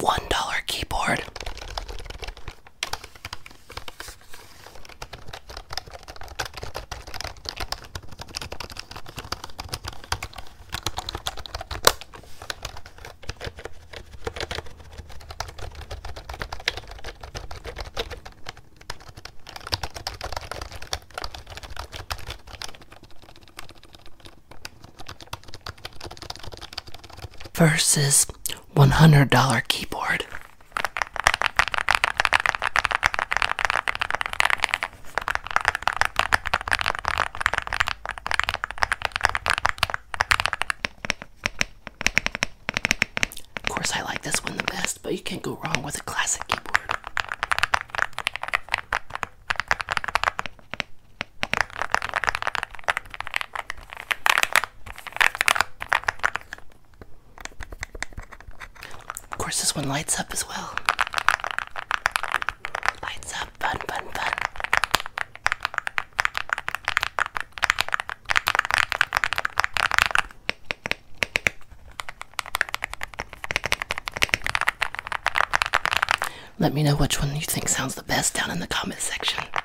$1 keyboard. Versus $100 keyboard. Of course, I like this one the best, but you can't go wrong with a classic keyboard. Of course, this one lights up as well. Lights up, fun, fun, fun. Let me know which one you think sounds the best down in the comment section.